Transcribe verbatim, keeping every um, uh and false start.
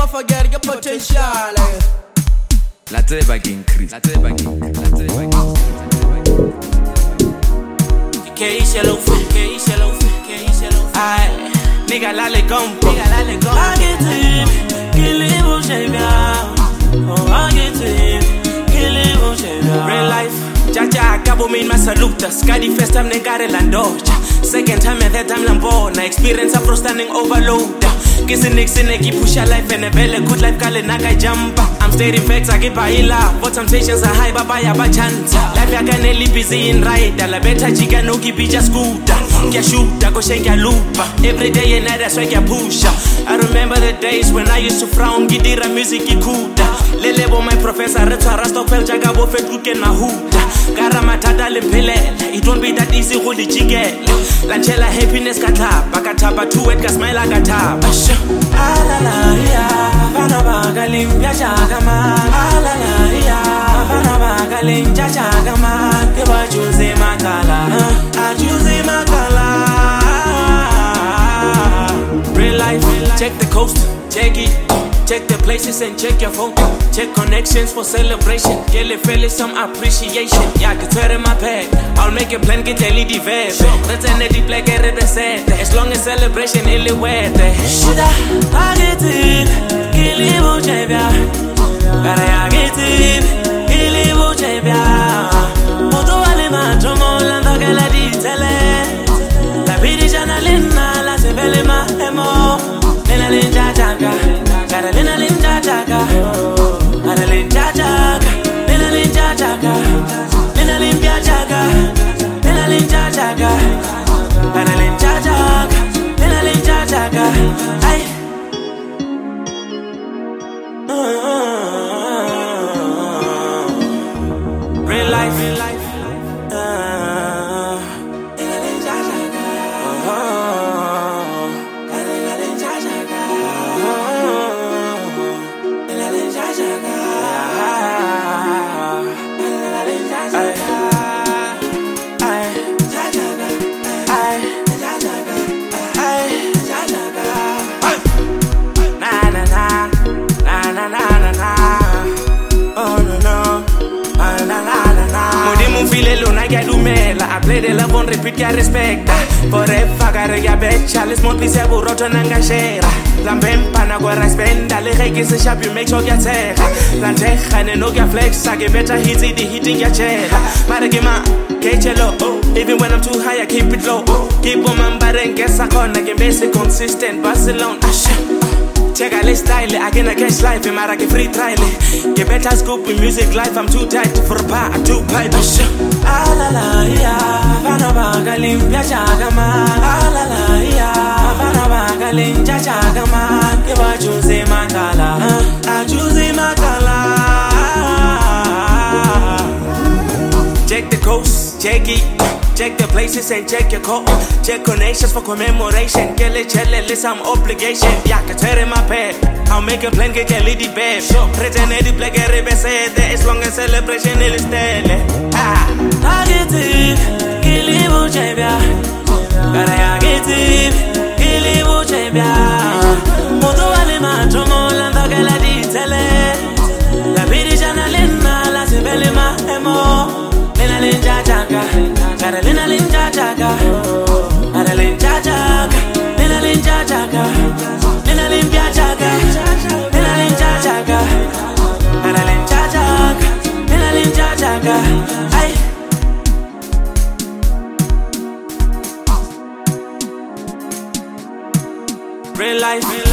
never forget your potential. La treba che increase, la treba che increase, la treba che K shallow fit, K shallow fit, K shallow fit. Aye, nigga lale compo, nigga lale compo. I get it, kill it, won't shave ya. Oh, I get it, kill it, won't shave ya. Real life, jaja, acabo main masaluta. Skadi first time negare landoja. Second time and that time lambona. Experience afro standing overload. Kissing Nixon, I keep push life and a belly good life, kale naga jumpa. I'm stating facts, I keep baila. But temptations are high, baba ya bachanta. Life ya ganeli busy in ride. La beta chica no keep just scooter. Kya shoota, go shank ya loopa. Every day and night, that's why ya pusha. I remember the days when I used to frown, gidira music ikuda. Lelebo my professor, retwa rastopel jaga bo fetruke na huta. Gara matata lempelela, it won't be that easy, holy jigela. Lanchela happiness katapa, katapa two wet smile katapa. Alala ya, vana bagalim ya chagama. Alala ya, vana bagalim ya chagama. Keba choose makala, I choose makala. Real life, check the coast, check it. Check the places and check your phone. Check connections for celebration. Get le feel some appreciation. Yeah, I can turn in my bag. I'll make a plan, get a lady vibe. Let's end the black get it set. As long as celebration, it'll wear the shit. I get it. Kill it, won't shave ya. I get it. Kill it, won't shave ya. Moto wale matromo lando que la ditele. La pidi janalina la se vele ma emo. Nena linja jaga. Gotta lina linja jaga, gotta linja jaga, lina linja jaga, lina linja jaga, lina linja jaga, gotta linja jaga, lina linja jaga. Ay, real life, real life. I play the love on repeat, ya respecta. Forever, gare ya becha. Les monthly se burroto nanga shera. Lambempa na guerra spenda. Le rey que se shop, you make sure ya teja. Lanteja, ne no ya flex. I get better hits, the hitting ya chera. Maragima, kechelo. Even when I'm too high, I keep it low. Keep on my body and guess I can. I can basic consistent. Barcelona, check out this style, I can catch life, and I can free trial. Get better scoop in music life, I'm too tight for a part, I'm too pipe. Alala ya, vana bagalim ya chagama. Alala ya, vana bagalim ya chagama. Keba choose makala, I choose makala. Check the coast, check it. Check the places and check your code. Check connections for commemoration. Get le chele, list some obligation. Yeah, I can tear in my pad. I'll make a plan, get a lady babe. Pretend the black rebe said as long as celebration is stele. Ah, I get it. Kill it, won't shave ya. Gotta get it. Kill it, won't shave ya. Moto wale matromo lando que la ditele. La pidi janalina la se vele ma emo. Lina linja jaga, gotta lina linja jaga, gotta linja jaga, lina linja jaga, lina linja jaga, lina linja jaga, gotta linja jaga, lina linja jaga. Ay, real life.